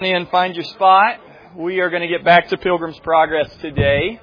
And find your spot. We are going to get back to Pilgrim's Progress today.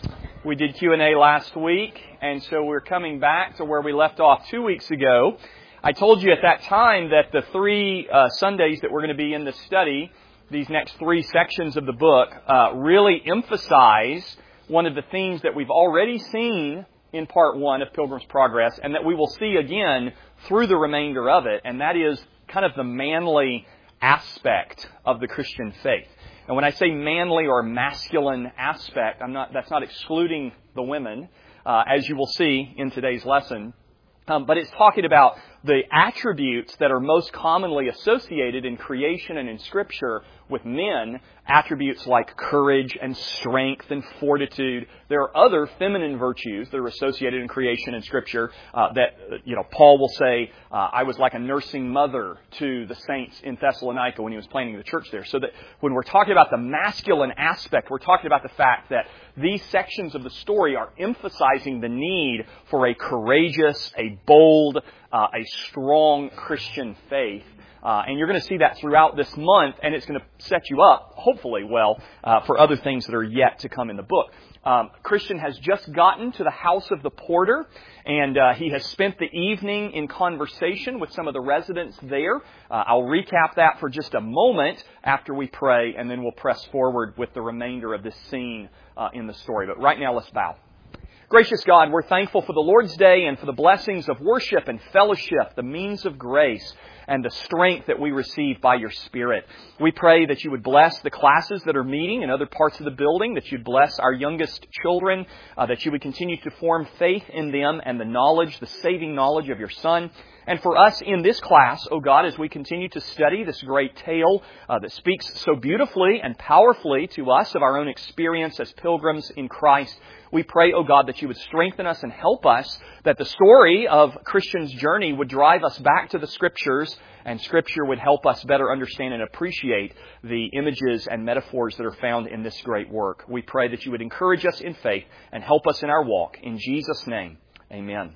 We did Q&A last week, and so we're coming back to where we left off 2 weeks ago. I told you at that time that the three Sundays that we're going to be in this study, these next three sections of the book, really emphasize one of the themes that we've already seen in part one of Pilgrim's Progress, and that we will see again through the remainder of it, and that is kind of the manly aspect of the Christian faith. And when I say manly or masculine aspect, that's not excluding the women, as you will see in today's lesson. But it's talking about the attributes that are most commonly associated in creation and in Scripture with men, attributes like courage and strength and fortitude. There are other feminine virtues that are associated in creation and Scripture that, Paul will say, I was like a nursing mother to the saints in Thessalonica when he was planting the church there. So that when we're talking about the masculine aspect, we're talking about the fact that these sections of the story are emphasizing the need for a courageous, a bold, a strong Christian faith. And you're going to see that throughout this month, and it's going to set you up, hopefully well, for other things that are yet to come in the book. Christian has just gotten to the house of the porter, and he has spent the evening in conversation with some of the residents there. I'll recap that for just a moment after we pray, and then we'll press forward with the remainder of this scene in the story. But right now, let's bow. Gracious God, we're thankful for the Lord's Day and for the blessings of worship and fellowship, the means of grace, and the strength that we receive by your Spirit. We pray that you would bless the classes that are meeting in other parts of the building, that you'd bless our youngest children, that you would continue to form faith in them and the knowledge, the saving knowledge of your Son. And for us in this class, O God, as we continue to study this great tale that speaks so beautifully and powerfully to us of our own experience as pilgrims in Christ, we pray, O God, that you would strengthen us and help us, that the story of Christian's journey would drive us back to the Scriptures, and Scripture would help us better understand and appreciate the images and metaphors that are found in this great work. We pray that you would encourage us in faith and help us in our walk. In Jesus' name, amen.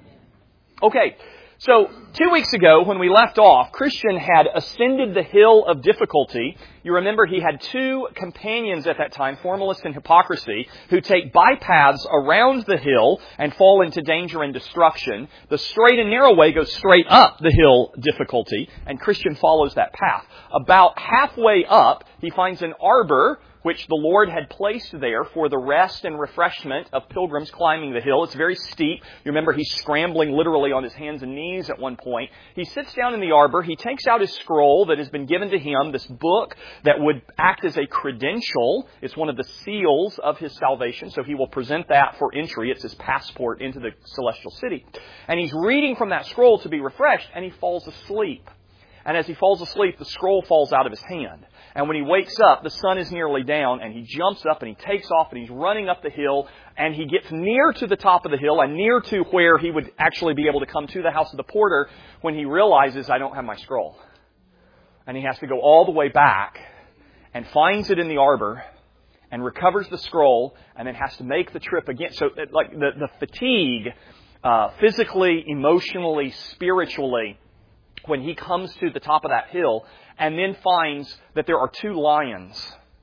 Okay. So, 2 weeks ago, when we left off, Christian had ascended the hill of difficulty. You remember he had two companions at that time, Formalist and Hypocrisy, who take bypaths around the hill and fall into danger and destruction. The straight and narrow way goes straight up the hill difficulty, and Christian follows that path. About halfway up, he finds an arbor which the Lord had placed there for the rest and refreshment of pilgrims climbing the hill. It's very steep. You remember he's scrambling literally on his hands and knees at one point. He sits down in the arbor. He takes out his scroll that has been given to him, this book that would act as a credential. It's one of the seals of his salvation, so he will present that for entry. It's his passport into the celestial city. And he's reading from that scroll to be refreshed, and he falls asleep. And as he falls asleep, the scroll falls out of his hand. And when he wakes up, the sun is nearly down, and he jumps up and he takes off and he's running up the hill, and he gets near to the top of the hill and near to where he would actually be able to come to the house of the porter when he realizes, I don't have my scroll. And he has to go all the way back and finds it in the arbor and recovers the scroll and then has to make the trip again. So like the fatigue, physically, emotionally, spiritually, when he comes to the top of that hill and then finds that there are two lions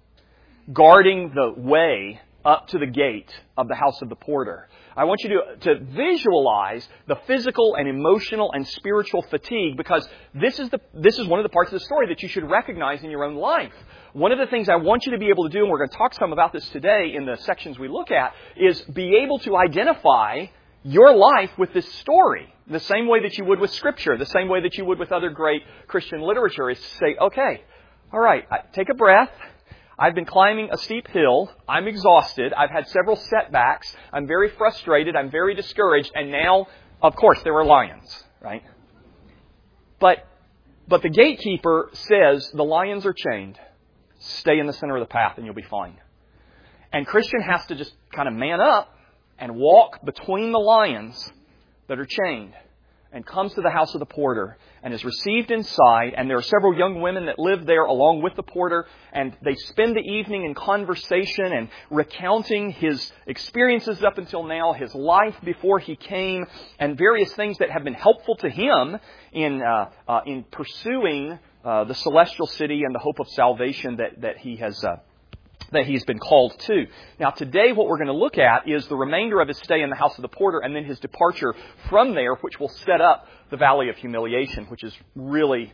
guarding the way up to the gate of the house of the porter. I want you to visualize the physical and emotional and spiritual fatigue, because this is one of the parts of the story that you should recognize in your own life. One of the things I want you to be able to do, and we're going to talk some about this today in the sections we look at, is be able to identify your life with this story, the same way that you would with Scripture, the same way that you would with other great Christian literature, is to say, okay, all right, take a breath. I've been climbing a steep hill. I'm exhausted. I've had several setbacks. I'm very frustrated. I'm very discouraged. And now, of course, there are lions, right? But the gatekeeper says the lions are chained. Stay in the center of the path and you'll be fine. And Christian has to just kind of man up and walk between the lions that are chained, and comes to the house of the porter and is received inside. And there are several young women that live there along with the porter, and they spend the evening in conversation and recounting his experiences up until now, his life before he came, and various things that have been helpful to him in pursuing the celestial city and the hope of salvation that he's been called to. Now today what we're going to look at is the remainder of his stay in the house of the porter and then his departure from there, which will set up the Valley of Humiliation, which is really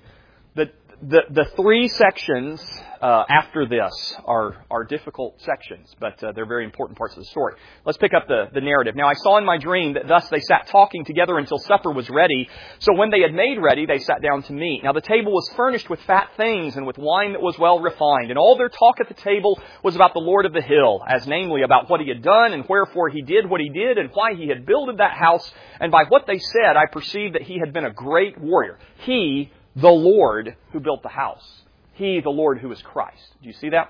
the three sections after this are difficult sections, but they're very important parts of the story. Let's pick up the narrative. Now I saw in my dream that thus they sat talking together until supper was ready. So when they had made ready, they sat down to meat. Now the table was furnished with fat things and with wine that was well refined. And all their talk at the table was about the Lord of the hill, as namely about what he had done and wherefore he did what he did and why he had builded that house. And by what they said, I perceived that he had been a great warrior. He, the Lord who built the house. He, the Lord who is Christ. Do you see that?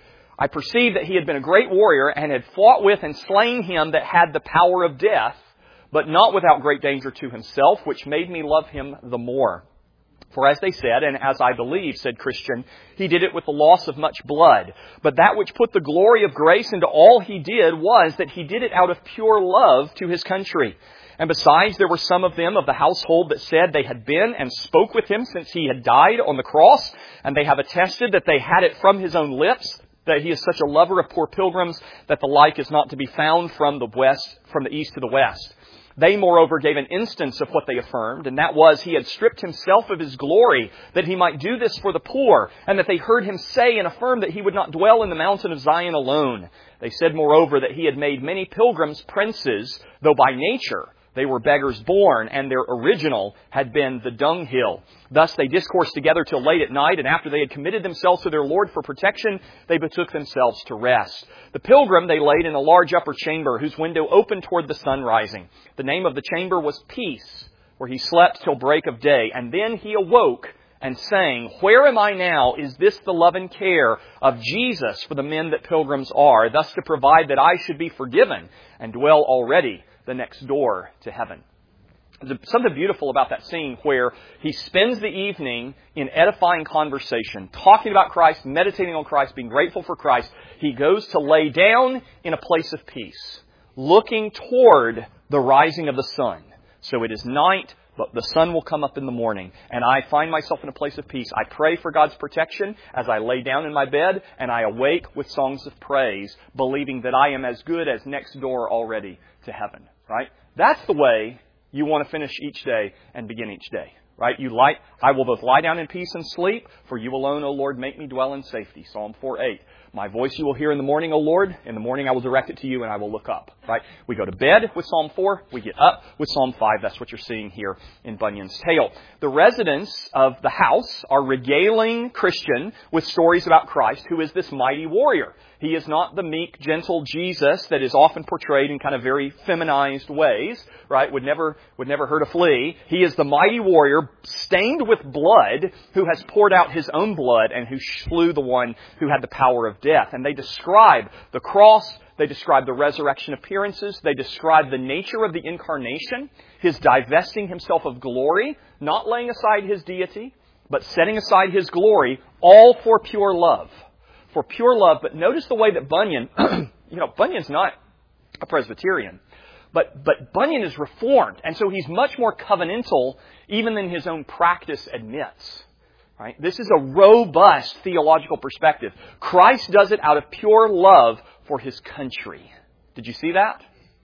I perceived that he had been a great warrior and had fought with and slain him that had the power of death, but not without great danger to himself, which made me love him the more. For as they said, and as I believe, said Christian, he did it with the loss of much blood. But that which put the glory of grace into all he did was that he did it out of pure love to his country. And besides, there were some of them of the household that said they had been and spoke with him since he had died on the cross, and they have attested that they had it from his own lips, that he is such a lover of poor pilgrims that the like is not to be found from the east to the west. They, moreover, gave an instance of what they affirmed, and that was he had stripped himself of his glory, that he might do this for the poor, and that they heard him say and affirm that he would not dwell in the mountain of Zion alone. They said, moreover, that he had made many pilgrims princes, though by nature they were beggars born, and their original had been the dunghill. Thus they discoursed together till late at night, and after they had committed themselves to their Lord for protection, they betook themselves to rest. The pilgrim they laid in a large upper chamber, whose window opened toward the sun rising. The name of the chamber was Peace, where he slept till break of day. And then he awoke and sang, Where am I now? Is this the love and care of Jesus for the men that pilgrims are, thus to provide that I should be forgiven and dwell already the next door to heaven. There's something beautiful about that scene where he spends the evening in edifying conversation, talking about Christ, meditating on Christ, being grateful for Christ. He goes to lay down in a place of peace, looking toward the rising of the sun. So it is night, but the sun will come up in the morning, and I find myself in a place of peace. I pray for God's protection as I lay down in my bed, and I awake with songs of praise, believing that I am as good as next door already to heaven. Right? That's the way you want to finish each day and begin each day. Right? I will both lie down in peace and sleep, for you alone, O Lord, make me dwell in safety. Psalm 4:8. My voice you will hear in the morning, O Lord. In the morning I will direct it to you and I will look up. Right? We go to bed with Psalm 4. We get up with Psalm 5. That's what you're seeing here in Bunyan's tale. The residents of the house are regaling Christian with stories about Christ, who is this mighty warrior. He is not the meek, gentle Jesus that is often portrayed in kind of very feminized ways, right? Would never hurt a flea. He is the mighty warrior stained with blood who has poured out his own blood and who slew the one who had the power of death. And they describe the cross. They describe the resurrection appearances. They describe the nature of the incarnation, his divesting himself of glory, not laying aside his deity, but setting aside his glory, all for pure love. For pure love. But notice the way that Bunyan, Bunyan's not a Presbyterian, but Bunyan is Reformed. And so he's much more covenantal even than his own practice admits. Right? This is a robust theological perspective. Christ does it out of pure love for his country. Did you see that?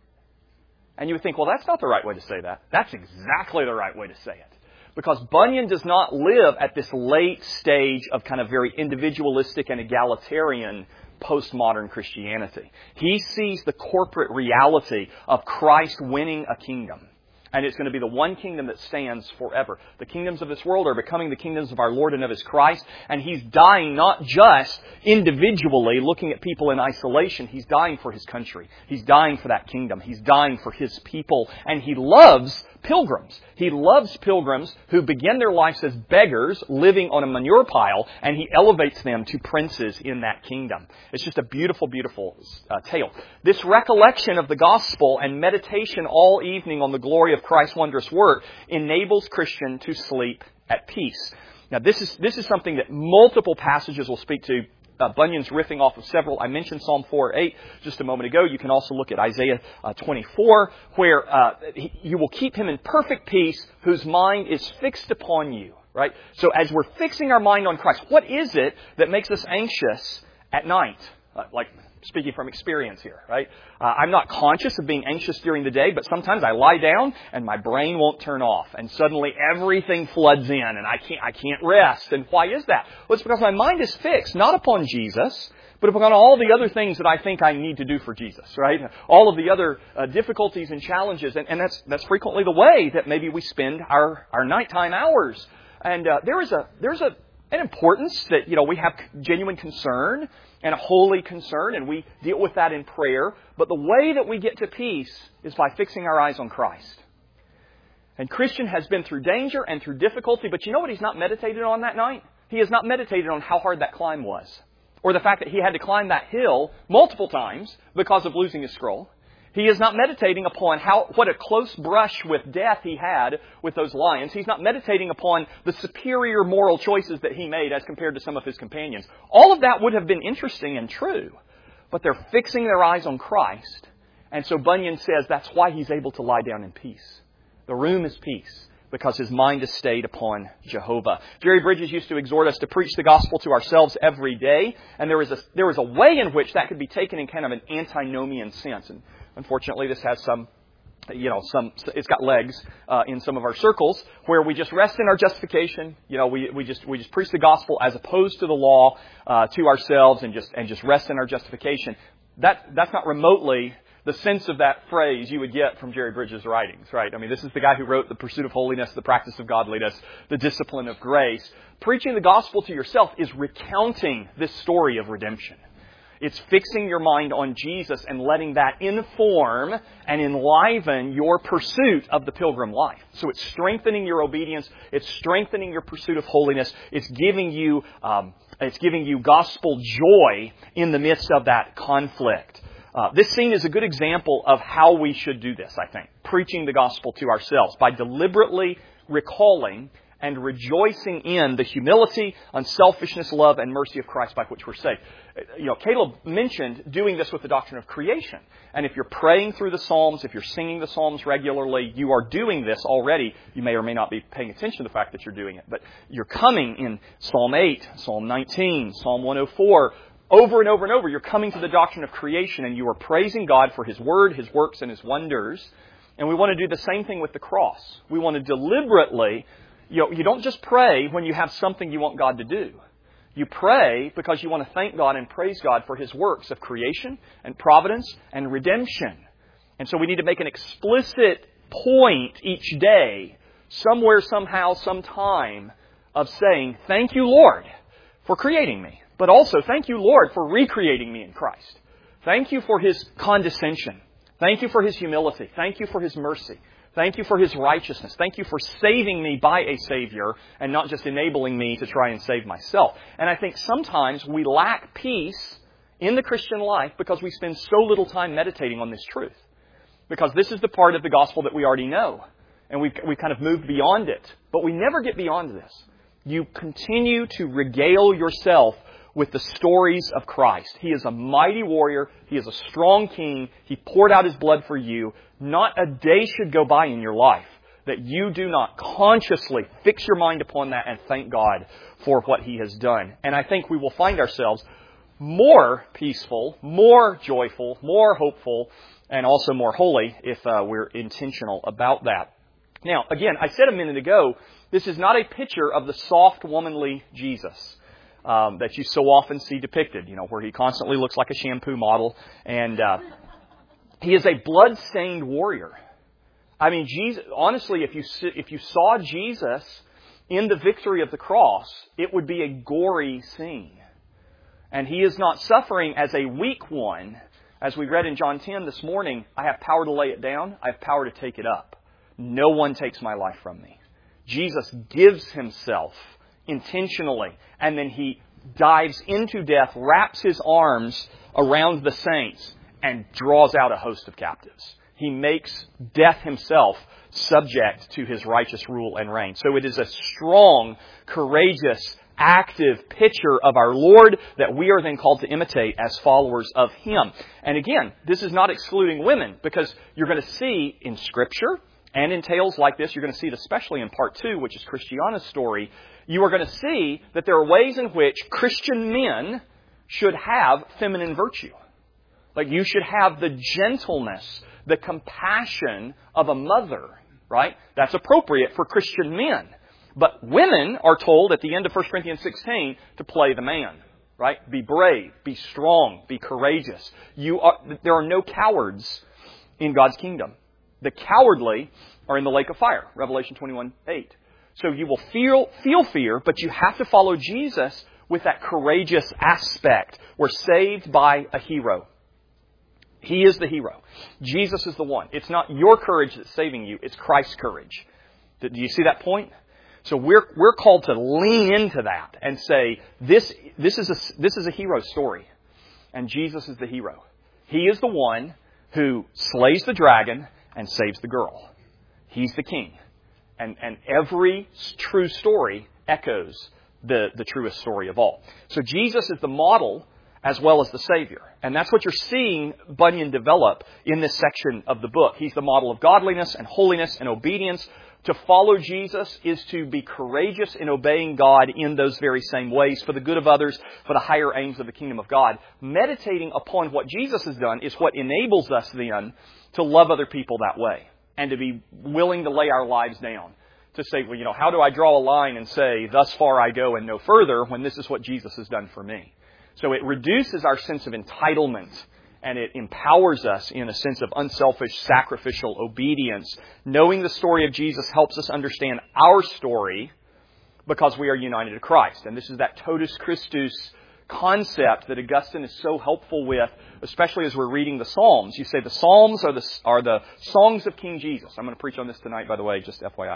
And you would think, well, that's not the right way to say that. That's exactly the right way to say it. Because Bunyan does not live at this late stage of kind of very individualistic and egalitarian postmodern Christianity. He sees the corporate reality of Christ winning a kingdom. And it's going to be the one kingdom that stands forever. The kingdoms of this world are becoming the kingdoms of our Lord and of His Christ. And He's dying not just individually, looking at people in isolation. He's dying for His country. He's dying for that kingdom. He's dying for His people. And He loves pilgrims. He loves pilgrims who begin their lives as beggars living on a manure pile, and He elevates them to princes in that kingdom. It's just a beautiful, beautiful tale. This recollection of the gospel and meditation all evening on the glory of Christ's wondrous work enables Christian to sleep at peace. Now, this is something that multiple passages will speak to. Bunyan's riffing off of several. I mentioned Psalm 4:8 just a moment ago. You can also look at Isaiah 24, where you will keep him in perfect peace whose mind is fixed upon you. right? So as we're fixing our mind on Christ, what is it that makes us anxious at night? Like, speaking from experience here, right? I'm not conscious of being anxious during the day, but sometimes I lie down and my brain won't turn off, and suddenly everything floods in, and I can't rest. And why is that? Well, it's because my mind is fixed not upon Jesus, but upon all the other things that I think I need to do for Jesus, right? All of the other difficulties and challenges, and that's frequently the way that maybe we spend our nighttime hours. And there's an importance that, we have genuine concern and a holy concern, and we deal with that in prayer. But the way that we get to peace is by fixing our eyes on Christ. And Christian has been through danger and through difficulty, but you know what he's not meditated on that night? He has not meditated on how hard that climb was, or the fact that he had to climb that hill multiple times because of losing his scroll. He is not meditating upon what a close brush with death he had with those lions. He's not meditating upon the superior moral choices that he made as compared to some of his companions. All of that would have been interesting and true, but they're fixing their eyes on Christ. And so Bunyan says that's why he's able to lie down in peace. The room is peace, because his mind is stayed upon Jehovah. Jerry Bridges used to exhort us to preach the gospel to ourselves every day, and there is a way in which that could be taken in kind of an antinomian sense. And unfortunately, this has it's got legs in some of our circles where we just rest in our justification. We just preach the gospel as opposed to the law to ourselves, and just rest in our justification. That's not remotely the sense of that phrase you would get from Jerry Bridges' writings, right? I mean, this is the guy who wrote The Pursuit of Holiness, The Practice of Godliness, The Discipline of Grace. Preaching the gospel to yourself is recounting this story of redemption. It's fixing your mind on Jesus and letting that inform and enliven your pursuit of the pilgrim life. So it's strengthening your obedience. It's strengthening your pursuit of holiness. It's giving you gospel joy in the midst of that conflict. This scene is a good example of how we should do this, I think. Preaching the gospel to ourselves by deliberately recalling and rejoicing in the humility, unselfishness, love, and mercy of Christ by which we're saved. Caleb mentioned doing this with the doctrine of creation. And if you're praying through the Psalms, if you're singing the Psalms regularly, you are doing this already. You may or may not be paying attention to the fact that you're doing it. But you're coming in Psalm 8, Psalm 19, Psalm 104, over and over and over. You're coming to the doctrine of creation, and you are praising God for His Word, His works, and His wonders. And we want to do the same thing with the cross. We want to deliberately... You don't just pray when you have something you want God to do. You pray because you want to thank God and praise God for His works of creation and providence and redemption. And so we need to make an explicit point each day, somewhere, somehow, sometime, of saying, thank you, Lord, for creating me. But also, thank you, Lord, for recreating me in Christ. Thank you for His condescension. Thank you for His humility. Thank you for His mercy. Thank you for His righteousness. Thank you for saving me by a Savior and not just enabling me to try and save myself. And I think sometimes we lack peace in the Christian life because we spend so little time meditating on this truth. Because this is the part of the gospel that we already know. And we've kind of moved beyond it. But we never get beyond this. You continue to regale yourself with the stories of Christ. He is a mighty warrior. He is a strong king. He poured out His blood for you. Not a day should go by in your life that you do not consciously fix your mind upon that and thank God for what He has done. And I think we will find ourselves more peaceful, more joyful, more hopeful, and also more holy if we're intentional about that. Now, again, I said a minute ago, this is not a picture of the soft, womanly Jesus that you so often see depicted, where He constantly looks like a shampoo model. And He is a blood-stained warrior. I mean, Jesus, honestly, if you saw Jesus in the victory of the cross, it would be a gory scene. And He is not suffering as a weak one. As we read in John 10 this morning, I have power to lay it down. I have power to take it up. No one takes my life from me. Jesus gives Himself intentionally, and then He dives into death, wraps His arms around the saints, and draws out a host of captives. He makes death Himself subject to His righteous rule and reign. So it is a strong, courageous, active picture of our Lord that we are then called to imitate as followers of Him. And again, this is not excluding women, because you're going to see in Scripture And in tales like this, you're going to see it especially in part 2, which is Christiana's story. You are going to see that there are ways in which Christian men should have feminine virtue. Like you should have the gentleness, the compassion of a mother, right? That's appropriate for Christian men. But women are told at the end of 1 Corinthians 16 to play the man, right? Be brave, be strong, be courageous. There are no cowards in God's kingdom. The cowardly are in the lake of fire, Revelation 21:8. So you will feel fear, but you have to follow Jesus with that courageous aspect. We're saved by a hero. He is the hero. Jesus is the one. It's not your courage that's saving you. It's Christ's courage. Do you see that point? So we're called to lean into that and say, this is a hero story. And Jesus is the hero. He is the one who slays the dragon and saves the girl. He's the king. And every true story echoes the truest story of all. So Jesus is the model as well as the Savior. And that's what you're seeing Bunyan develop in this section of the book. He's the model of godliness and holiness and obedience. To follow Jesus is to be courageous in obeying God in those very same ways for the good of others, for the higher aims of the kingdom of God. Meditating upon what Jesus has done is what enables us then to love other people that way and to be willing to lay our lives down. To say, well, how do I draw a line and say, thus far I go and no further, when this is what Jesus has done for me? So it reduces our sense of entitlement, and it empowers us in a sense of unselfish, sacrificial obedience. Knowing the story of Jesus helps us understand our story because we are united to Christ. And this is that totus Christus concept that Augustine is so helpful with, especially as we're reading the Psalms. You say the Psalms are the songs of King Jesus. I'm going to preach on this tonight, by the way, just FYI.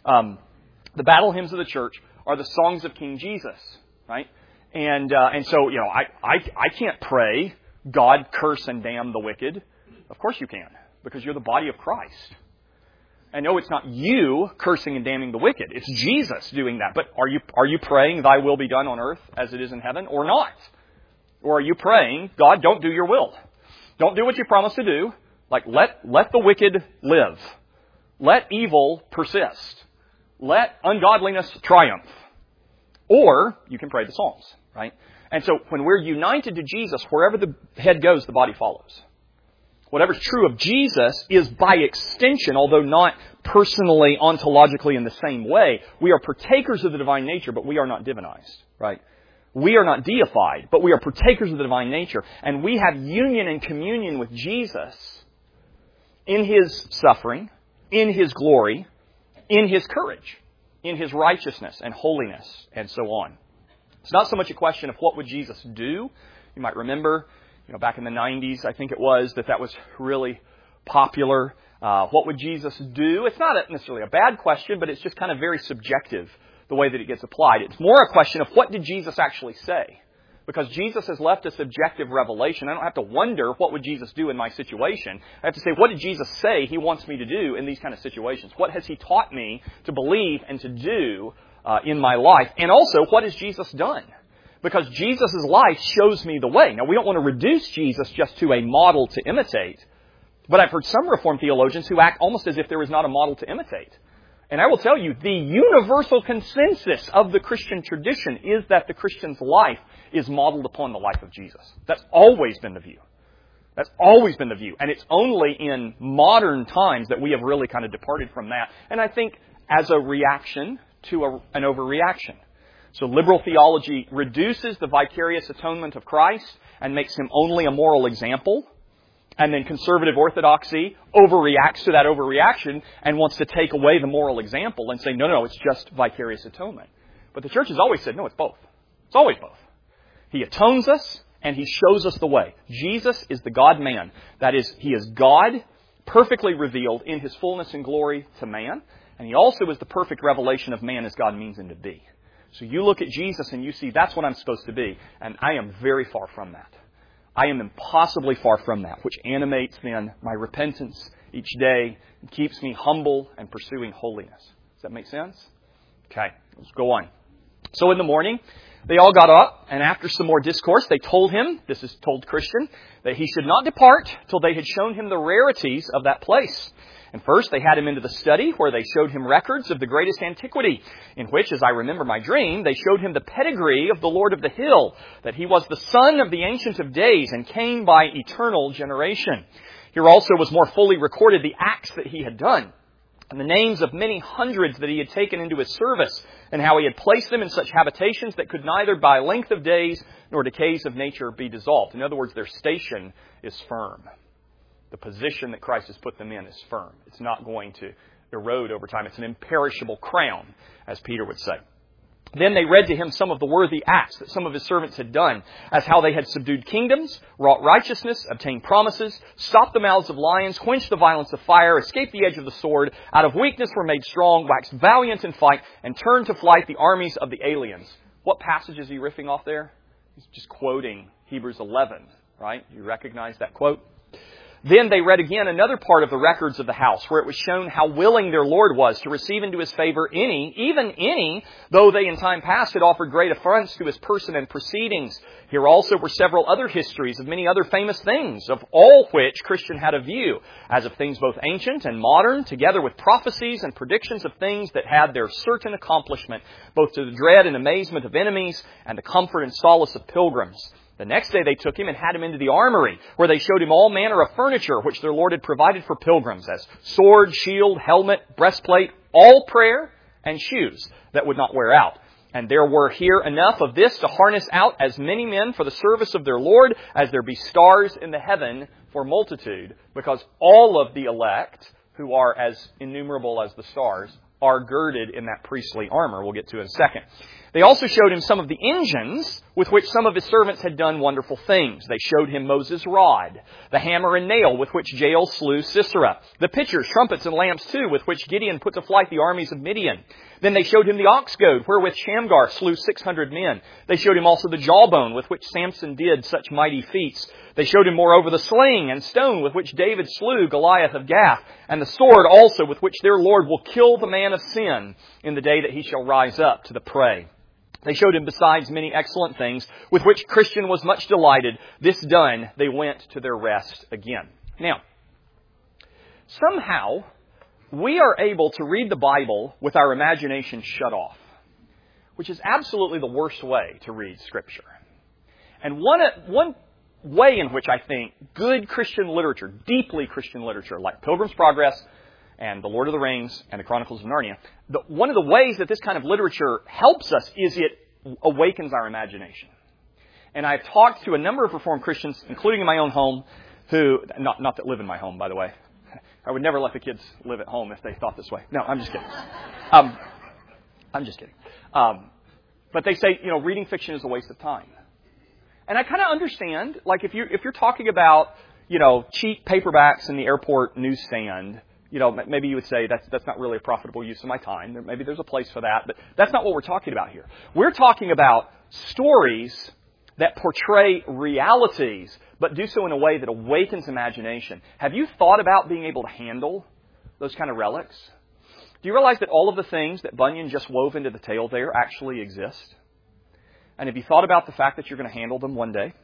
The battle hymns of the church are the songs of King Jesus, right? And so, I can't pray, God curse and damn the wicked. Of course you can, because you're the body of Christ. And no, it's not you cursing and damning the wicked. It's Jesus doing that. But are you praying, thy will be done on earth as it is in heaven, or not? Or are you praying, God, don't do your will. Don't do what you promised to do. Like, let the wicked live. Let evil persist. Let ungodliness triumph. Or you can pray the Psalms, right? And so when we're united to Jesus, wherever the head goes, the body follows. Whatever's true of Jesus is by extension, although not personally, ontologically in the same way, we are partakers of the divine nature, but we are not divinized, right? We are not deified, but we are partakers of the divine nature. And we have union and communion with Jesus in His suffering, in His glory, in His courage, in His righteousness and holiness, and so on. It's not so much a question of what would Jesus do. You might remember, back in the 90s, I think it was, that was really popular. What would Jesus do? It's not necessarily a bad question, but it's just kind of very subjective, the way that it gets applied. It's more a question of what did Jesus actually say? Because Jesus has left a subjective revelation. I don't have to wonder what would Jesus do in my situation. I have to say, what did Jesus say He wants me to do in these kind of situations? What has He taught me to believe and to do in my life? And also, what has Jesus done? Because Jesus' life shows me the way. Now, we don't want to reduce Jesus just to a model to imitate. But I've heard some Reformed theologians who act almost as if there is not a model to imitate. And I will tell you, the universal consensus of the Christian tradition is that the Christian's life is modeled upon the life of Jesus. That's always been the view. That's always been the view. And it's only in modern times that we have really kind of departed from that. And I think as a reaction to an overreaction. So liberal theology reduces the vicarious atonement of Christ and makes Him only a moral example. And then conservative orthodoxy overreacts to that overreaction and wants to take away the moral example and say, no, it's just vicarious atonement. But the church has always said, no, it's both. It's always both. He atones us and He shows us the way. Jesus is the God-man. That is, He is God, perfectly revealed in His fullness and glory to man. And He also is the perfect revelation of man as God means Him to be. So you look at Jesus and you see that's what I'm supposed to be. And I am very far from that. I am impossibly far from that, which animates then my repentance each day and keeps me humble and pursuing holiness. Does that make sense? Okay, let's go on. So in the morning, They all got up, and after some more discourse, they told him, this is told Christian, that he should not depart till they had shown him the rarities of that place. And first, they had him into the study, where they showed him records of the greatest antiquity, in which, as I remember my dream, they showed him the pedigree of the Lord of the Hill, that he was the Son of the Ancient of Days, and came by eternal generation. Here also was more fully recorded the acts that he had done, and the names of many hundreds that he had taken into his service, and how he had placed them in such habitations that could neither by length of days nor decays of nature be dissolved. In other words, their station is firm. The position that Christ has put them in is firm. It's not going to erode over time. It's an imperishable crown, as Peter would say. Then they read to him some of the worthy acts that some of his servants had done, as how they had subdued kingdoms, wrought righteousness, obtained promises, stopped the mouths of lions, quenched the violence of fire, escaped the edge of the sword, out of weakness were made strong, waxed valiant in fight, and turned to flight the armies of the aliens. What passage is he riffing off there? He's just quoting Hebrews 11, right? You recognize that quote? Then they read again another part of the records of the house, where it was shown how willing their Lord was to receive into his favor any, though they in time past had offered great affronts to his person and proceedings. Here also were several other histories of many other famous things, of all which Christian had a view, as of things both ancient and modern, together with prophecies and predictions of things that had their certain accomplishment, both to the dread and amazement of enemies, and the comfort and solace of pilgrims. The next day they took him and had him into the armory, where they showed him all manner of furniture which their Lord had provided for pilgrims, as sword, shield, helmet, breastplate, all prayer, and shoes that would not wear out. And there were here enough of this to harness out as many men for the service of their Lord as there be stars in the heaven for multitude, because all of the elect, who are as innumerable as the stars, are girded in that priestly armor. We'll get to in a second. They also showed him some of the engines with which some of his servants had done wonderful things. They showed him Moses' rod, the hammer and nail with which Jael slew Sisera, the pitchers, trumpets, and lamps too, with which Gideon put to flight the armies of Midian. Then they showed him the ox goad, wherewith Shamgar slew 600 men. They showed him also the jawbone, with which Samson did such mighty feats. They showed him moreover the sling and stone with which David slew Goliath of Gath, and the sword also with which their Lord will kill the man of sin in the day that he shall rise up to the prey. They showed him besides many excellent things, with which Christian was much delighted. This done, they went to their rest again. Now, somehow, we are able to read the Bible with our imagination shut off, which is absolutely the worst way to read Scripture. And one way in which I think good Christian literature, deeply Christian literature, like Pilgrim's Progress and The Lord of the Rings and The Chronicles of Narnia, one of the ways that this kind of literature helps us is it awakens our imagination. And I've talked to a number of Reformed Christians, including in my own home, who, not that live in my home, by the way. I would never let the kids live at home if they thought this way. No, I'm just kidding. I'm just kidding. But they say, reading fiction is a waste of time. And I kind of understand, like if you're talking about, cheap paperbacks in the airport newsstand, maybe you would say that's not really a profitable use of my time. Maybe there's a place for that, but that's not what we're talking about here. We're talking about stories that portray realities, but do so in a way that awakens imagination. Have you thought about being able to handle those kind of relics? Do you realize that all of the things that Bunyan just wove into the tale there actually exist? And have you thought about the fact that you're going to handle them one day?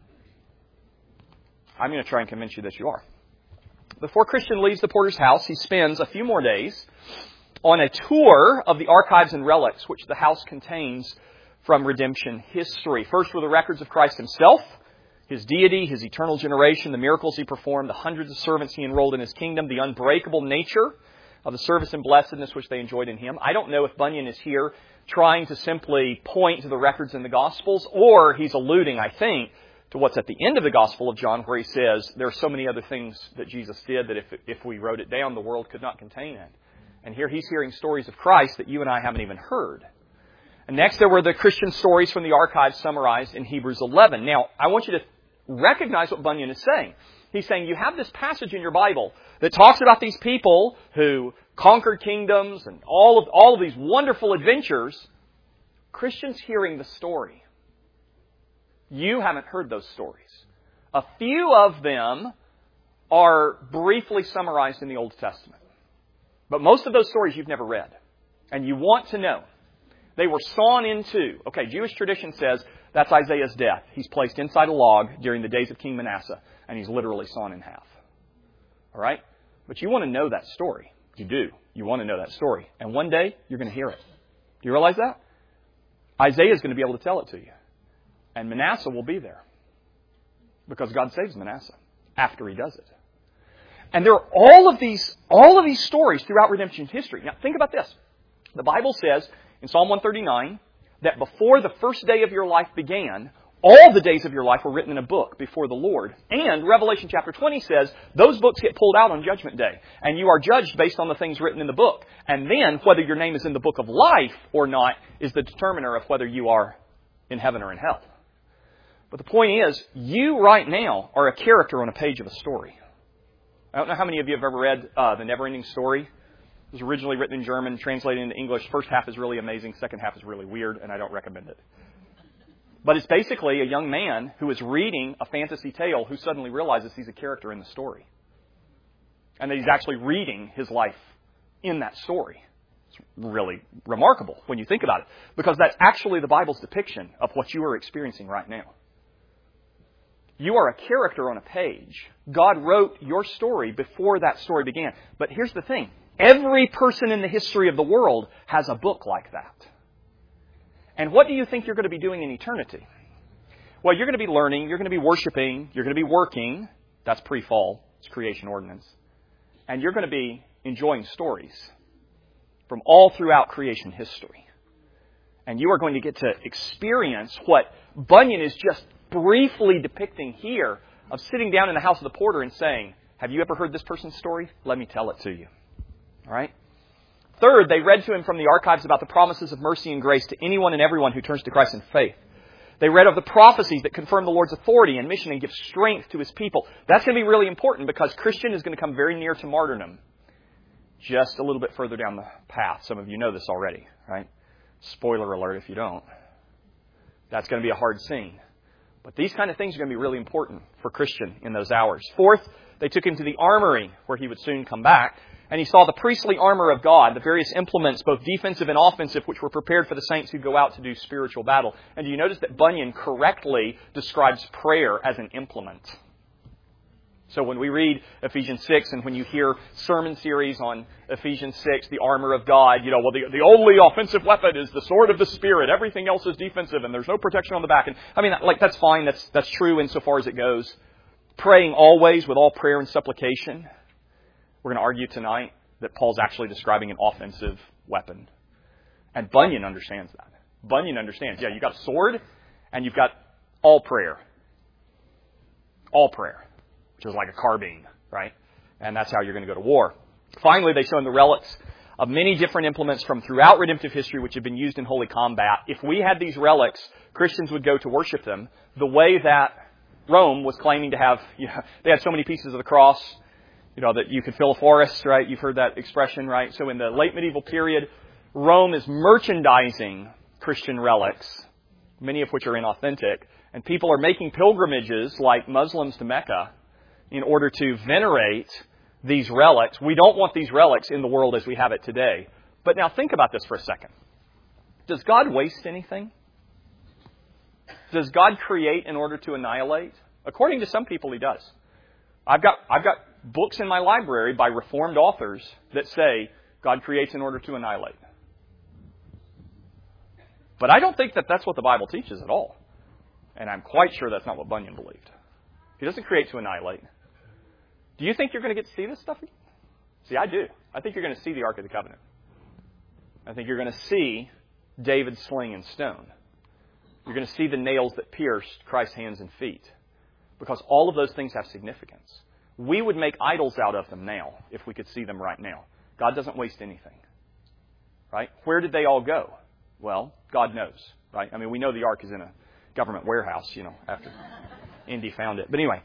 I'm going to try and convince you that you are. Before Christian leaves the porter's house, he spends a few more days on a tour of the archives and relics which the house contains from redemption history. First were the records of Christ himself, his deity, his eternal generation, the miracles he performed, the hundreds of servants he enrolled in his kingdom, the unbreakable nature of the service and blessedness which they enjoyed in him. I don't know if Bunyan is here trying to simply point to the records in the Gospels, or he's alluding, I think, to what's at the end of the Gospel of John, where he says there are so many other things that Jesus did that if we wrote it down, the world could not contain it. And here he's hearing stories of Christ that you and I haven't even heard. And next there were the Christian stories from the archives summarized in Hebrews 11. Now, I want you to recognize what Bunyan is saying. He's saying you have this passage in your Bible that talks about these people who conquered kingdoms and all of these wonderful adventures. Christians hearing the story. You haven't heard those stories. A few of them are briefly summarized in the Old Testament. But most of those stories you've never read. And you want to know They were sawn in two. Okay, Jewish tradition says that's Isaiah's death. He's placed inside a log during the days of King Manasseh, and he's literally sawn in half. All right? But you want to know that story. You do. You want to know that story. And one day, you're going to hear it. Do you realize that? Isaiah is going to be able to tell it to you. And Manasseh will be there. Because God saves Manasseh after he does it. And there are all of these stories throughout redemption history. Now, think about this. The Bible says in Psalm 139 that before the first day of your life began, all the days of your life were written in a book before the Lord. And Revelation chapter 20 says those books get pulled out on Judgment Day. And you are judged based on the things written in the book. And then whether your name is in the book of life or not is the determiner of whether you are in heaven or in hell. But the point is, you right now are a character on a page of a story. I don't know how many of you have ever read The Never-Ending Story. It was originally written in German, translated into English. First half is really amazing. Second half is really weird, and I don't recommend it. But it's basically a young man who is reading a fantasy tale who suddenly realizes he's a character in the story. And that he's actually reading his life in that story. It's really remarkable when you think about it. Because that's actually the Bible's depiction of what you are experiencing right now. You are a character on a page. God wrote your story before that story began. But here's the thing. Every person in the history of the world has a book like that. And what do you think you're going to be doing in eternity? Well, you're going to be learning, you're going to be worshiping, you're going to be working. That's pre-fall. It's creation ordinance. And you're going to be enjoying stories from all throughout creation history. And you are going to get to experience what Bunyan is just briefly depicting here of sitting down in the house of the porter and saying, have you ever heard this person's story? Let me tell it to you. All right? Third, they read to him from the archives about the promises of mercy and grace to anyone and everyone who turns to Christ in faith. They read of the prophecies that confirm the Lord's authority and mission and give strength to His people. That's going to be really important because Christian is going to come very near to martyrdom. Just a little bit further down the path. Some of you know this already, right? Spoiler alert if you don't. That's going to be a hard scene. But these kind of things are going to be really important for Christian in those hours. Fourth, they took him to the armory where he would soon come back. And he saw the priestly armor of God, the various implements, both defensive and offensive, which were prepared for the saints who go out to do spiritual battle. And do you notice that Bunyan correctly describes prayer as an implement? So when we read Ephesians 6 and when you hear sermon series on Ephesians 6, the armor of God, the only offensive weapon is the sword of the Spirit. Everything else is defensive and there's no protection on the back. And that's fine. That's true insofar as it goes. Praying always with all prayer and supplication. We're going to argue tonight that Paul's actually describing an offensive weapon. And Bunyan understands that. Bunyan understands, you've got a sword and you've got all prayer. All prayer, which is like a carbine, right? And that's how you're going to go to war. Finally, they show him the relics of many different implements from throughout redemptive history which have been used in holy combat. If we had these relics, Christians would go to worship them the way that Rome was claiming to have, they had so many pieces of the cross, that you could fill a forest, right? You've heard that expression, right? So in the late medieval period, Rome is merchandising Christian relics, many of which are inauthentic, and people are making pilgrimages like Muslims to Mecca in order to venerate these relics. We don't want these relics in the world as we have it today. But now think about this for a second. Does God waste anything? Does God create in order to annihilate? According to some people, He does. I've got books in my library by Reformed authors that say God creates in order to annihilate. But I don't think that that's what the Bible teaches at all. And I'm quite sure that's not what Bunyan believed. He doesn't create to annihilate. Do you think you're going to get to see this stuff again? See, I do. I think you're going to see the Ark of the Covenant. I think you're going to see David's sling and stone. You're going to see the nails that pierced Christ's hands and feet. Because all of those things have significance. We would make idols out of them now if we could see them right now. God doesn't waste anything. Right? Where did they all go? Well, God knows. Right? We know the Ark is in a government warehouse, after Indy found it. But anyway,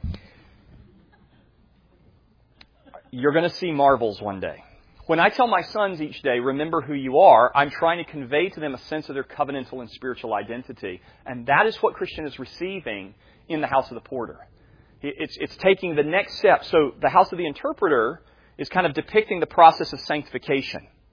you're going to see marvels one day. When I tell my sons each day, remember who you are, I'm trying to convey to them a sense of their covenantal and spiritual identity. And that is what Christian is receiving in the house of the porter. It's taking the next step. So the house of the interpreter is kind of depicting the process of sanctification.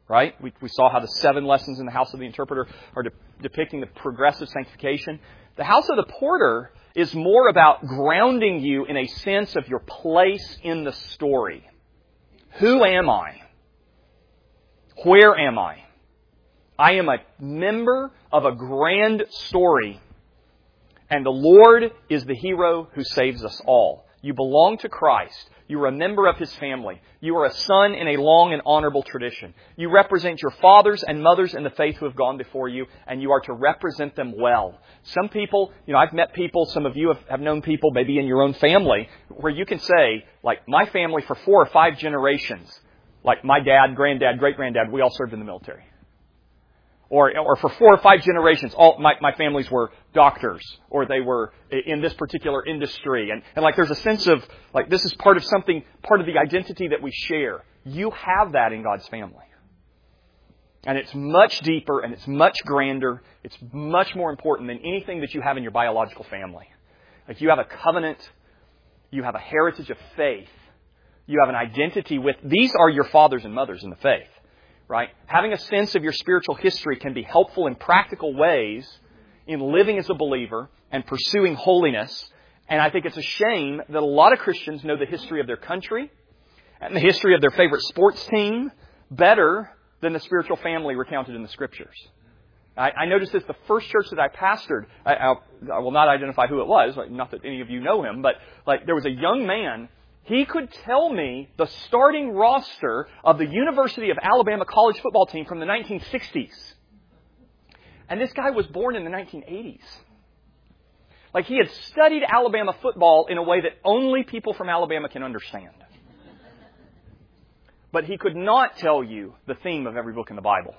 right? We saw how the 7 lessons in the House of the Interpreter are depicting the progressive sanctification. The House of the Porter is more about grounding you in a sense of your place in the story. Who am I? Where am I? I am a member of a grand story, and the Lord is the hero who saves us all. You belong to Christ. You are a member of His family. You are a son in a long and honorable tradition. You represent your fathers and mothers in the faith who have gone before you, and you are to represent them well. Some people, I've met people, some of you have known people, maybe in your own family, where you can say, like, my family for 4 or 5 generations, like my dad, granddad, great-granddad, we all served in the military. Or for 4 or 5 generations, all my families were doctors, or they were in this particular industry. And like there's a sense of, like, this is part of the identity that we share. You have that in God's family. And it's much deeper and it's much grander. It's much more important than anything that you have in your biological family. Like, you have a covenant, you have a heritage of faith, you have an identity with, these are your fathers and mothers in the faith. Right? Having a sense of your spiritual history can be helpful in practical ways in living as a believer and pursuing holiness. And I think it's a shame that a lot of Christians know the history of their country and the history of their favorite sports team better than the spiritual family recounted in the Scriptures. I noticed this the first church that I pastored. I will not identify who it was, not that any of you know him, but like there was a young man. He could tell me the starting roster of the University of Alabama college football team from the 1960s. And this guy was born in the 1980s. Like, he had studied Alabama football in a way that only people from Alabama can understand. But he could not tell you the theme of every book in the Bible.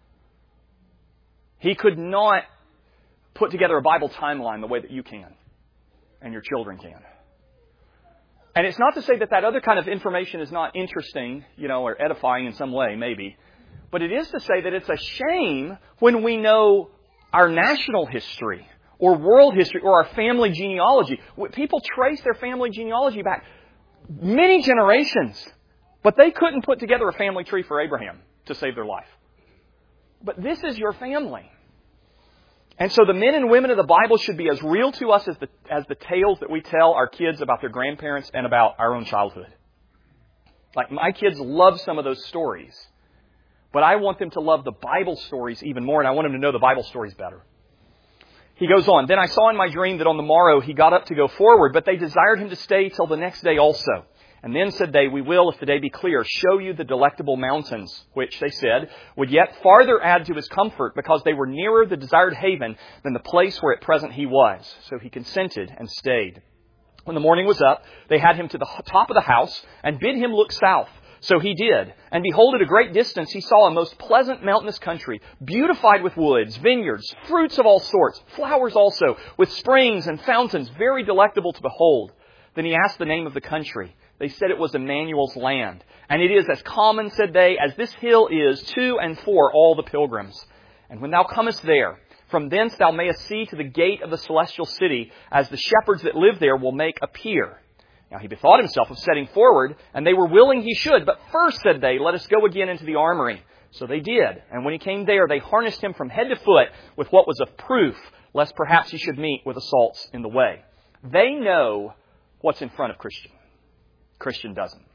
He could not put together a Bible timeline the way that you can and your children can. And it's not to say that other kind of information is not interesting, or edifying in some way, maybe. But it is to say that it's a shame when we know our national history or world history or our family genealogy. People trace their family genealogy back many generations, but they couldn't put together a family tree for Abraham to save their life. But this is your family. And so the men and women of the Bible should be as real to us as the tales that we tell our kids about their grandparents and about our own childhood. Like, my kids love some of those stories, but I want them to love the Bible stories even more, and I want them to know the Bible stories better. He goes on, "Then I saw in my dream that on the morrow he got up to go forward, but they desired him to stay till the next day also. And then said they, we will, if the day be clear, show you the delectable mountains, which, they said, would yet farther add to his comfort, because they were nearer the desired haven than the place where at present he was. So he consented and stayed. When the morning was up, they had him to the top of the house, and bid him look south. So he did. And behold, at a great distance he saw a most pleasant mountainous country, beautified with woods, vineyards, fruits of all sorts, flowers also, with springs and fountains, very delectable to behold. Then he asked the name of the country. They said it was Emmanuel's land. And it is as common, said they, as this hill is to and for all the pilgrims. And when thou comest there, from thence thou mayest see to the gate of the celestial city, as the shepherds that live there will make appear. Now he bethought himself of setting forward, and they were willing he should. But first, said they, let us go again into the armory. So they did. And when he came there, they harnessed him from head to foot with what was of proof, lest perhaps he should meet with assaults in the way. They know what's in front of Christian. Christian doesn't.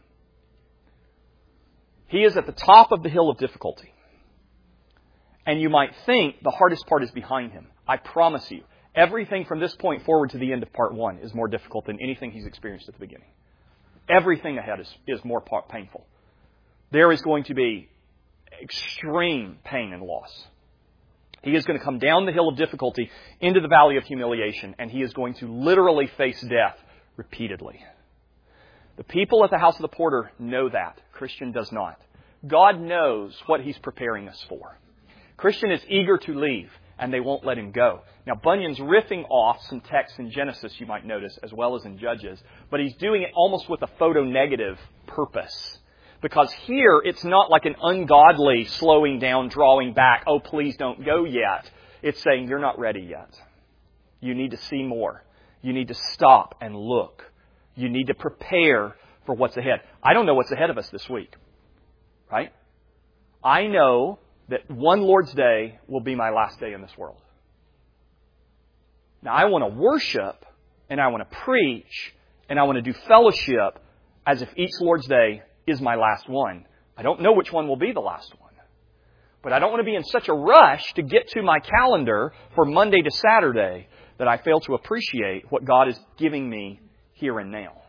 He is at the top of the hill of difficulty. And you might think the hardest part is behind him. I promise you, everything from this point forward to the end of part 1 is more difficult than anything he's experienced at the beginning. Everything ahead is more painful. There is going to be extreme pain and loss. He is going to come down the hill of difficulty into the valley of humiliation, and he is going to literally face death repeatedly. The people at the house of the porter know that. Christian does not. God knows what he's preparing us for. Christian is eager to leave, and they won't let him go. Now, Bunyan's riffing off some texts in Genesis, you might notice, as well as in Judges, but he's doing it almost with a photo-negative purpose. Because here, it's not like an ungodly slowing down, drawing back, oh, please don't go yet. It's saying, you're not ready yet. You need to see more. You need to stop and look. You need to prepare for what's ahead. I don't know what's ahead of us this week. Right? I know that one Lord's Day will be my last day in this world. Now, I want to worship, and I want to preach, and I want to do fellowship as if each Lord's Day is my last one. I don't know which one will be the last one. But I don't want to be in such a rush to get to my calendar for Monday to Saturday that I fail to appreciate what God is giving me here and now.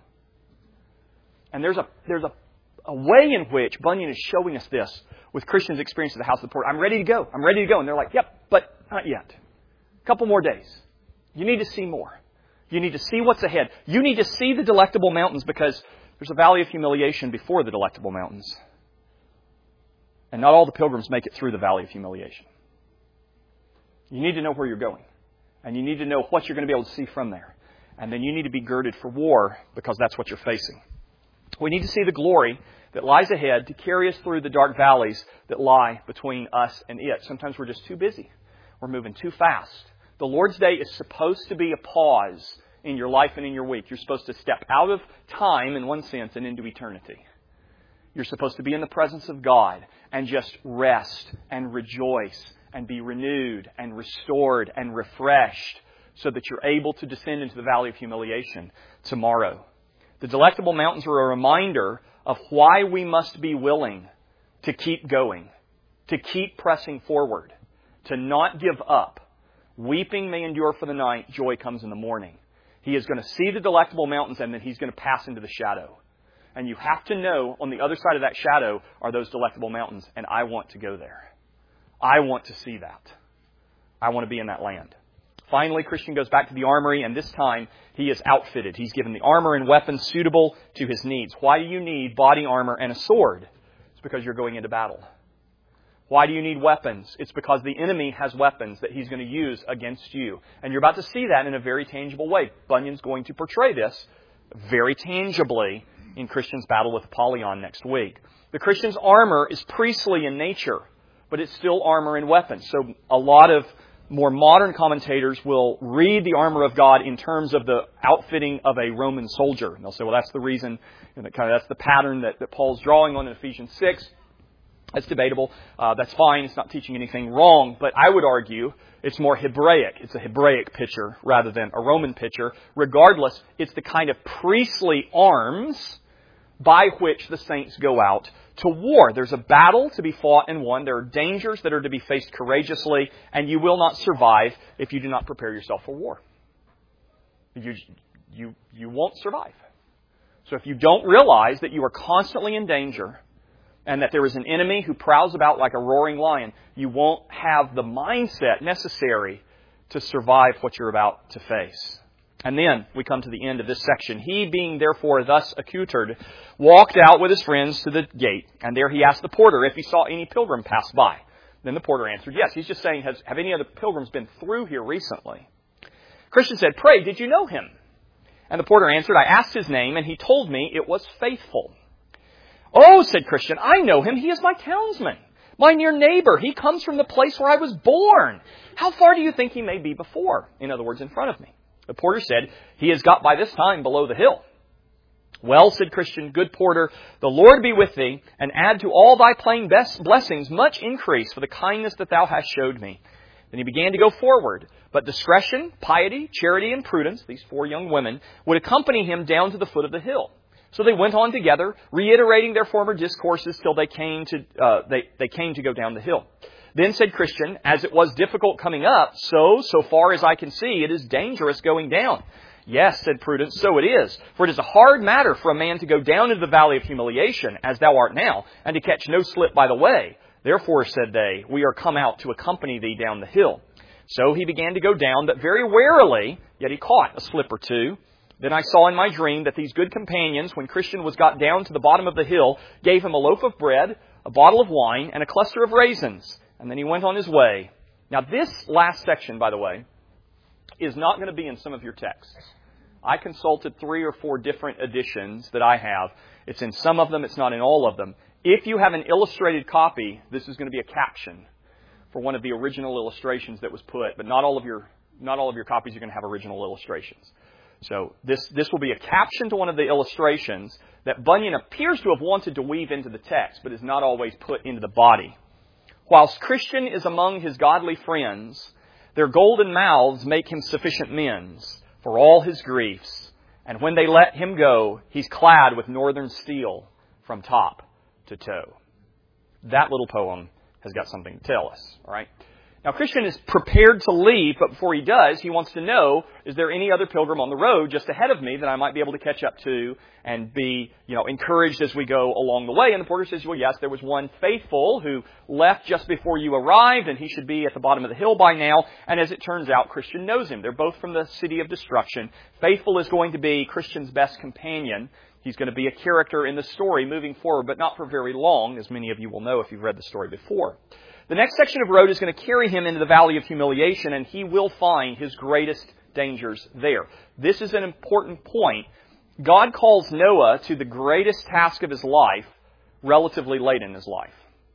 And there's a way in which Bunyan is showing us this with Christians' experience at the house of the poor. I'm ready to go. I'm ready to go. And they're like, yep, but not yet. A couple more days. You need to see more. You need to see what's ahead. You need to see the Delectable Mountains because there's a valley of humiliation before the Delectable Mountains. And not all the pilgrims make it through the valley of humiliation. You need to know where you're going. And you need to know what you're going to be able to see from there. And then you need to be girded for war because that's what you're facing. We need to see the glory that lies ahead to carry us through the dark valleys that lie between us and it. Sometimes we're just too busy. We're moving too fast. The Lord's Day is supposed to be a pause in your life and in your week. You're supposed to step out of time in one sense and into eternity. You're supposed to be in the presence of God and just rest and rejoice and be renewed and restored and refreshed so that you're able to descend into the valley of humiliation tomorrow. The Delectable Mountains are a reminder of why we must be willing to keep going, to keep pressing forward, to not give up. Weeping may endure for the night, joy comes in the morning. He is going to see the Delectable Mountains and then he's going to pass into the shadow. And you have to know on the other side of that shadow are those Delectable Mountains, and I want to go there. I want to see that. I want to be in that land. Finally, Christian goes back to the armory, and this time he is outfitted. He's given the armor and weapons suitable to his needs. Why do you need body armor and a sword? It's because you're going into battle. Why do you need weapons? It's because the enemy has weapons that he's going to use against you. And you're about to see that in a very tangible way. Bunyan's going to portray this very tangibly in Christian's battle with Apollyon next week. The Christian's armor is priestly in nature, but it's still armor and weapons. So a lot of more modern commentators will read the armor of God in terms of the outfitting of a Roman soldier. And they'll say, well, that's the reason, that's the pattern that Paul's drawing on in Ephesians 6. That's debatable. That's fine. It's not teaching anything wrong. But I would argue it's more Hebraic. It's a Hebraic picture rather than a Roman picture. Regardless, it's the kind of priestly arms by which the saints go out to war. There's a battle to be fought and won. There are dangers that are to be faced courageously, and you will not survive if you do not prepare yourself for war. You won't survive. So if you don't realize that you are constantly in danger and that there is an enemy who prowls about like a roaring lion, you won't have the mindset necessary to survive what you're about to face. And then we come to the end of this section. He, being therefore thus accoutred, walked out with his friends to the gate. And there he asked the porter if he saw any pilgrim pass by. Then the porter answered, yes. He's just saying, have any other pilgrims been through here recently? Christian said, pray, did you know him? And the porter answered, I asked his name, and he told me it was Faithful. Oh, said Christian, I know him. He is my townsman, my near neighbor. He comes from the place where I was born. How far do you think he may be before? In other words, in front of me. The porter said, he has got by this time below the hill. Well, said Christian, good porter, the Lord be with thee, and add to all thy plain blessings much increase for the kindness that thou hast showed me. Then he began to go forward. But discretion, piety, charity, and prudence, these 4 young women, would accompany him down to the foot of the hill. So they went on together, reiterating their former discourses till they came to go down the hill. Then said Christian, as it was difficult coming up, so far as I can see, it is dangerous going down. Yes, said Prudence, so it is. For it is a hard matter for a man to go down into the valley of humiliation, as thou art now, and to catch no slip by the way. Therefore, said they, we are come out to accompany thee down the hill. So he began to go down, but very warily, yet he caught a slip or two. Then I saw in my dream that these good companions, when Christian was got down to the bottom of the hill, gave him a loaf of bread, a bottle of wine, and a cluster of raisins. And then he went on his way. Now this last section, by the way, is not going to be in some of your texts. I consulted 3 or 4 different editions that I have. It's in some of them, it's not in all of them. If you have an illustrated copy, this is going to be a caption for one of the original illustrations that was put, but not all of your copies are going to have original illustrations. So this will be a caption to one of the illustrations that Bunyan appears to have wanted to weave into the text, but is not always put into the body. Whilst Christian is among his godly friends, their golden mouths make him sufficient mends for all his griefs. And when they let him go, he's clad with northern steel from top to toe. That little poem has got something to tell us, all right? Now, Christian is prepared to leave, but before he does, he wants to know, is there any other pilgrim on the road just ahead of me that I might be able to catch up to and be, encouraged as we go along the way? And the porter says, well, yes, there was one faithful who left just before you arrived, and he should be at the bottom of the hill by now. And as it turns out, Christian knows him. They're both from the city of destruction. Faithful is going to be Christian's best companion. He's going to be a character in the story moving forward, but not for very long, as many of you will know if you've read the story before. The next section of road is going to carry him into the valley of humiliation, and he will find his greatest dangers there. This is an important point. God calls Noah to the greatest task of his life relatively late in his life.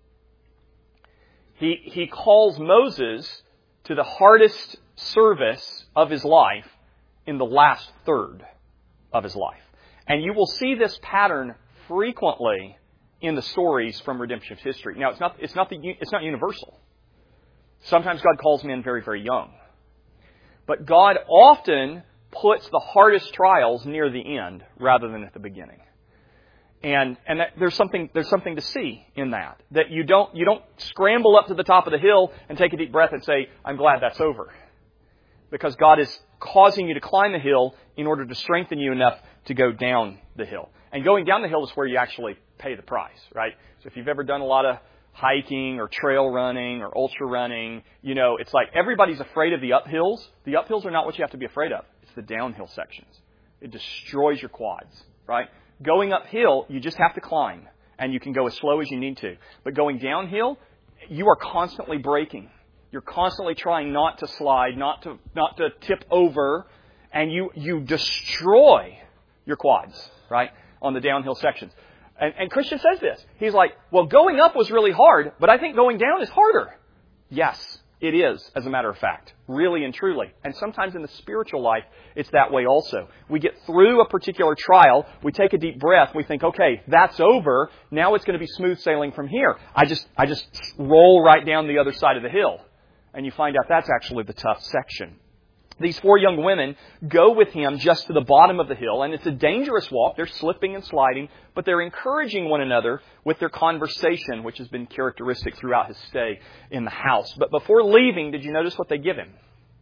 He calls Moses to the hardest service of his life in the last third of his life. And you will see this pattern frequently in the stories from redemption history. Now, it's not universal. Sometimes God calls men very, very young. But God often puts the hardest trials near the end rather than at the beginning. And there's something to see in that. That you don't scramble up to the top of the hill and take a deep breath and say, I'm glad that's over. Because God is causing you to climb the hill in order to strengthen you enough to go down the hill. And going down the hill is where you actually pay the price, right? So if you've ever done a lot of hiking or trail running or ultra running, it's like everybody's afraid of the uphills. The uphills are not what you have to be afraid of. It's the downhill sections. It destroys your quads, right? Going uphill, you just have to climb, and you can go as slow as you need to. But going downhill, you are constantly braking. You're constantly trying not to slide, not to tip over, and you destroy your quads, right, on the downhill sections. And Christian says this. He's like, well, going up was really hard, but I think going down is harder. Yes, it is, as a matter of fact, really and truly. And sometimes in the spiritual life, it's that way also. We get through a particular trial, we take a deep breath, we think, okay, that's over, now it's going to be smooth sailing from here. I just roll right down the other side of the hill. And you find out that's actually the tough section. These 4 young women go with him just to the bottom of the hill, and it's a dangerous walk. They're slipping and sliding, but they're encouraging one another with their conversation, which has been characteristic throughout his stay in the house. But before leaving, did you notice what they give him?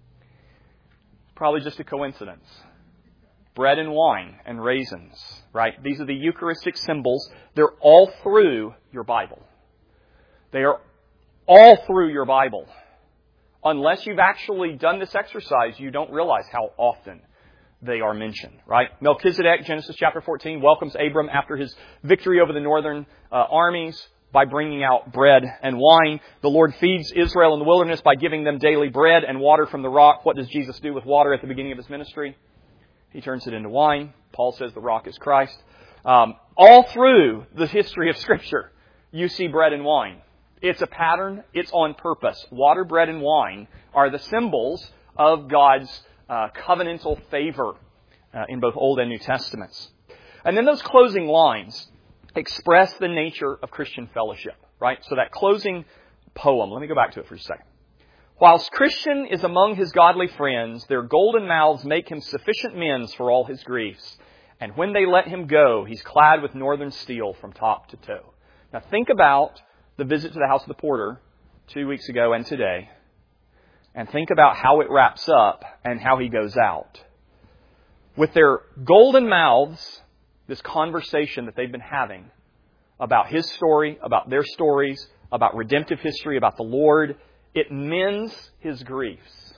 Probably just a coincidence. Bread and wine and raisins, right? These are the Eucharistic symbols. They're all through your Bible. They are all through your Bible. Unless you've actually done this exercise, you don't realize how often they are mentioned, right? Melchizedek, Genesis chapter 14, welcomes Abram after his victory over the northern armies by bringing out bread and wine. The Lord feeds Israel in the wilderness by giving them daily bread and water from the rock. What does Jesus do with water at the beginning of his ministry? He turns it into wine. Paul says the rock is Christ. All through the history of Scripture, you see bread and wine. It's a pattern. It's on purpose. Water, bread, and wine are the symbols of God's covenantal favor in both Old and New Testaments. And then those closing lines express the nature of Christian fellowship, right? So that closing poem, let me go back to it for a second. Whilst Christian is among his godly friends, their golden mouths make him sufficient mends for all his griefs. And when they let him go, he's clad with northern steel from top to toe. Now think about the visit to the house of the porter 2 weeks ago and today, and think about how it wraps up and how he goes out. With their golden mouths, this conversation that they've been having about his story, about their stories, about redemptive history, about the Lord, it mends his griefs.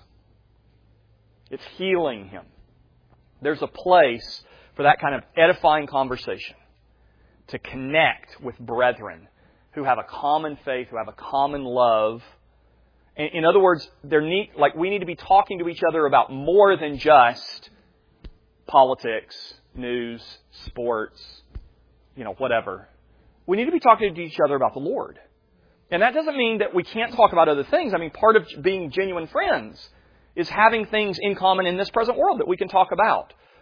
It's healing him. There's a place for that kind of edifying conversation to connect with brethren who have a common faith, who have a common love. In other words, we need to be talking to each other about more than just politics, news, sports, whatever. We need to be talking to each other about the Lord. And that doesn't mean that we can't talk about other things. I mean, part of being genuine friends is having things in common in this present world that we can talk about.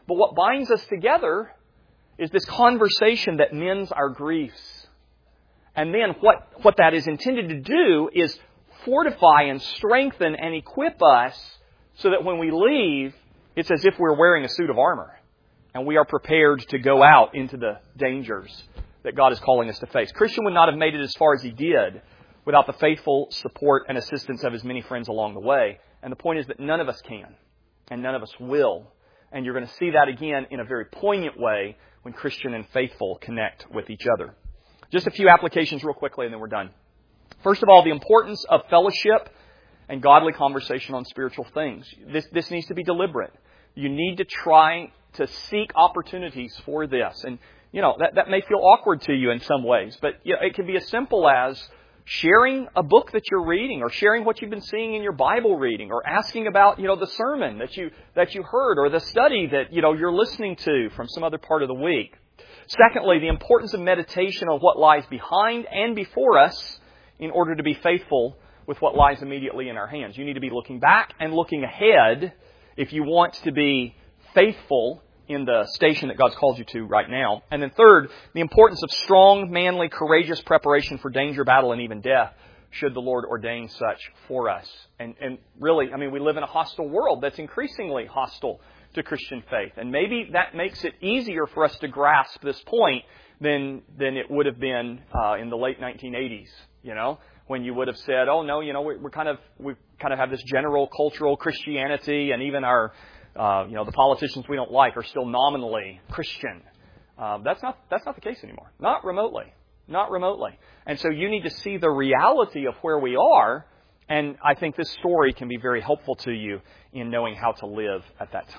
But what binds us together is this conversation that mends our griefs. And then what that is intended to do is fortify and strengthen and equip us so that when we leave, it's as if we're wearing a suit of armor. And we are prepared to go out into the dangers that God is calling us to face. Christian would not have made it as far as he did without the faithful support and assistance of his many friends along the way. And the point is that none of us can, and none of us will. And you're going to see that again in a very poignant way when Christian and faithful connect with each other. Just a few applications real quickly and then we're done. First of all, the importance of fellowship and godly conversation on spiritual things. This needs to be deliberate. You need to try to seek opportunities for this. And, that may feel awkward to you in some ways, but it can be as simple as sharing a book that you're reading, or sharing what you've been seeing in your Bible reading, or asking about, the sermon that you heard, or the study that, you're listening to from some other part of the week. Secondly, the importance of meditation on what lies behind and before us in order to be faithful with what lies immediately in our hands. You need to be looking back and looking ahead if you want to be faithful in the station that God's called you to right now. And then third, the importance of strong, manly, courageous preparation for danger, battle, and even death, should the Lord ordain such for us. And really, we live in a hostile world that's increasingly hostile to Christian faith. And maybe that makes it easier for us to grasp this point than it would have been in the late 1980s, when you would have said, oh no, we kind of have this general cultural Christianity, and even our the politicians we don't like are still nominally Christian. That's not the case anymore. Not remotely. And so you need to see the reality of where we are, and I think this story can be very helpful to you in knowing how to live at that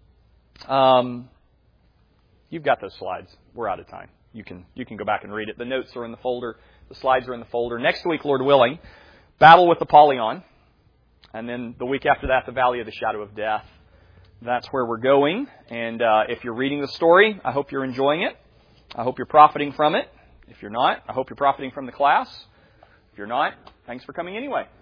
time. You've got those slides. We're out of time. You can go back and read it. The notes are in the folder. The slides are in the folder. Next week, Lord willing, battle with Apollyon. And then the week after that, the valley of the shadow of death. That's where we're going. And if you're reading the story, I hope you're enjoying it. I hope you're profiting from it. If you're not, I hope you're profiting from the class. If you're not, thanks for coming anyway.